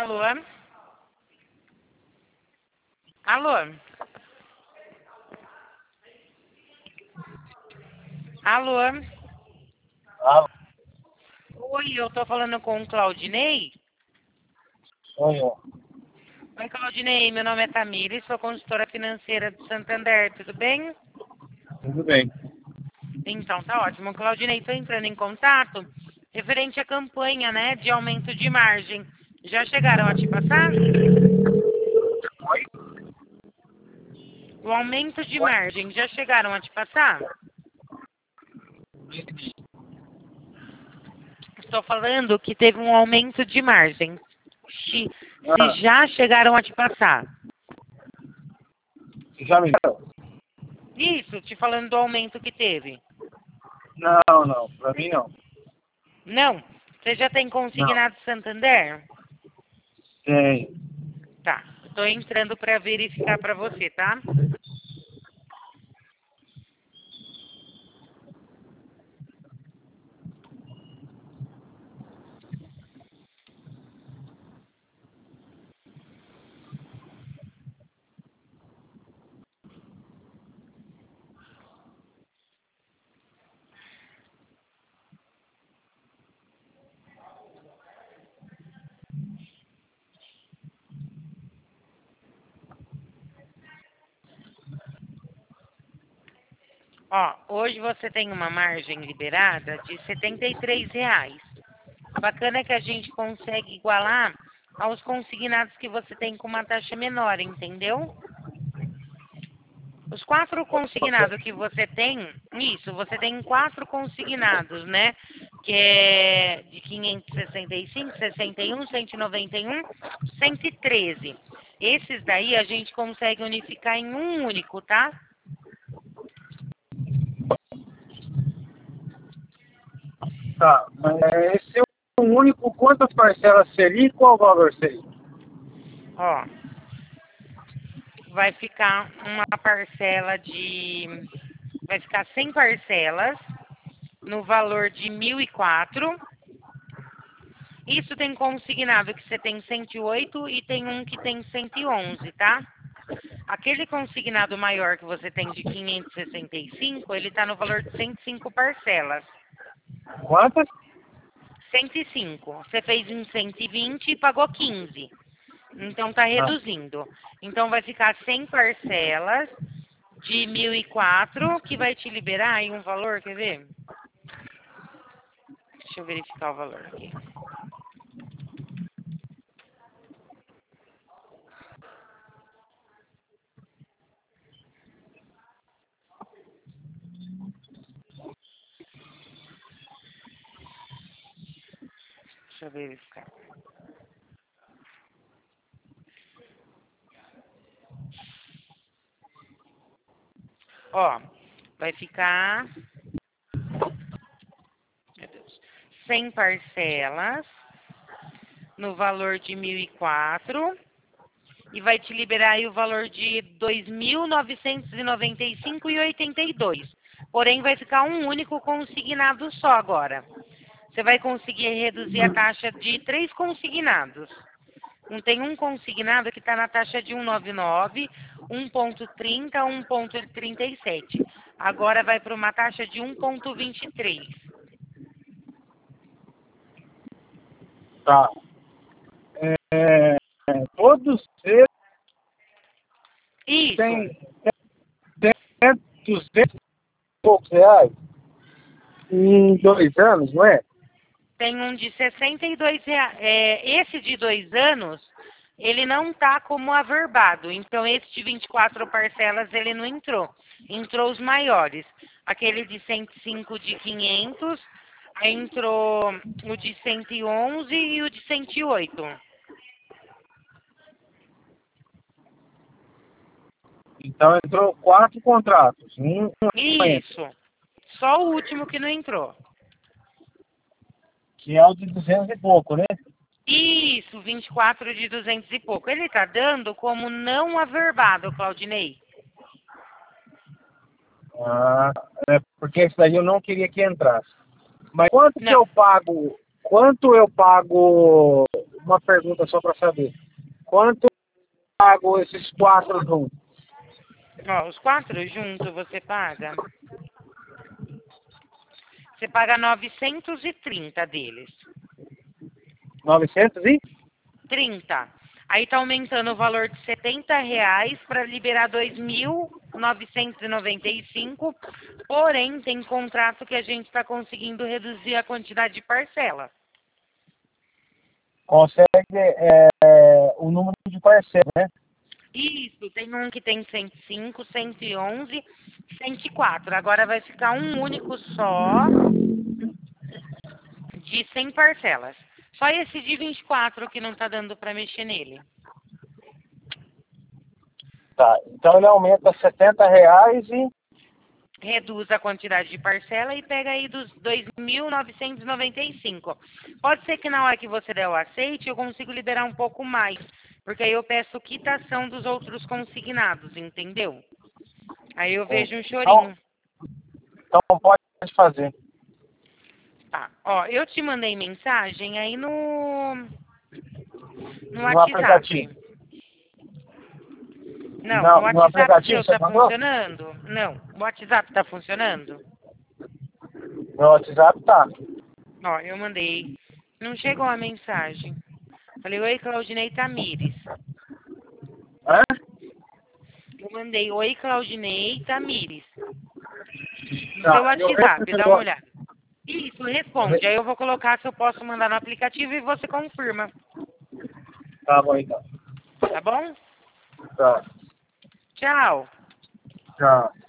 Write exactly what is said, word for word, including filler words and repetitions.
Alô? Alô? Alô? Ah, Oi, eu tô falando com o Claudinei. sou eu. Oi, Claudinei, meu nome é Tamires, sou consultora financeira do Santander, tudo bem? Tudo bem. Então, tá ótimo. Claudinei, tô entrando em contato referente à campanha, né, de aumento de margem. Já chegaram a te passar? Oi? O aumento de Oi? margem, já chegaram a te passar? Estou falando que teve um aumento de margem. Se, se Ah, já chegaram a te passar. já me deram? Isso, te falando do aumento que teve. Não, não. Pra mim, não. Não? Você já tem Não. consignado Santander? Tem. Tá. Estou entrando para verificar para você, tá? Ó, hoje você tem uma margem liberada de setenta e três reais. Bacana que a gente consegue igualar aos consignados que você tem com uma taxa menor, entendeu? Os quatro consignados que você tem, isso, você tem quatro consignados, né? Que é de quinhentos e sessenta e cinco, sessenta e um, cento e noventa e um, cento e treze. Esses daí a gente consegue unificar em um único, tá? Tá. Mas esse é o único. Quantas parcelas seria e qual o valor seria? Ó, vai ficar uma parcela de... Vai ficar cem parcelas no valor de mil e quatro. Isso tem consignado que você tem cento e oito e tem um que tem cento e onze, tá? Aquele consignado maior que você tem de quinhentos e sessenta e cinco, ele está no valor de cento e cinco parcelas. Quantas? cento e cinco. Você fez em cento e vinte e pagou quinze. Então está Ah, reduzindo. Então vai ficar cem parcelas de mil e quatro, que vai te liberar aí um valor, quer ver? Deixa eu verificar o valor aqui. Deixa eu verificar. Ó, vai ficar, meu Deus, cem parcelas no valor de mil e quatro e vai te liberar aí o valor de dois mil novecentos e noventa e cinco reais e oitenta e dois. Porém, vai ficar um único consignado só agora. Você vai conseguir reduzir a taxa de três consignados. Não tem um consignado que está na taxa de cento e noventa e nove, um ponto trinta, um ponto trinta e sete. Agora vai para uma taxa de um ponto vinte e três. tá. É, todos eles Isso. têm têm duzentos e poucos reais em dois anos, não é? Tem um de sessenta e dois reais. É, esse de dois anos, ele não está como averbado. Então, esse de vinte e quatro parcelas, ele não entrou. Entrou os maiores. Aquele de cento e cinco de quinhentos, aí entrou o de cento e onze e o de cento e oito. Então entrou quatro contratos. Um não entra, Isso. Só o último que não entrou. que é o de duzentos e pouco, né? Isso, vinte e quatro de duzentos e pouco. Ele está dando como não averbado, Claudinei. Ah, é porque esse daí eu não queria que entrasse. Mas quanto que Não. eu pago? Quanto eu pago uma pergunta só para saber. Quanto pago esses quatro juntos? Ó, os quatro juntos você paga. Você paga novecentos e trinta deles. novecentos e? trinta. Aí tá aumentando o valor de setenta reais para liberar dois mil novecentos e noventa e cinco. Porém, tem contrato que a gente está conseguindo reduzir a quantidade de parcela. Consegue é, o número de parcelas, né? Isso, tem um que tem cento e cinco, cento e onze, cento e quatro. Agora vai ficar um único só de cem parcelas. Só esse de vinte e quatro que não tá dando para mexer nele. Tá, então ele aumenta setenta reais e... Reduz a quantidade de parcela e pega aí dos dois mil novecentos e noventa e cinco. Pode ser que na hora que você der o aceite eu consigo liberar um pouco mais, porque aí eu peço quitação dos outros consignados, entendeu? Aí eu vejo um chorinho. Então, então pode fazer. Tá, ó, eu te mandei mensagem aí no, no, No WhatsApp. aplicativo. Não, Não, no no WhatsApp aplicativo seu você tá mandou? funcionando? Não, o WhatsApp tá funcionando? No WhatsApp tá. Ó, eu mandei. Não chegou a mensagem. Falei, oi, Claudinei Tamires. Hã? Eu mandei, oi, Claudinei Tamires. No Tá, seu eu WhatsApp, dá respondo. uma olhada. Isso, responde. Aí eu vou colocar se eu posso mandar no aplicativo e você confirma. Tá bom, então. Tá bom? Tá. Tchau. Tchau.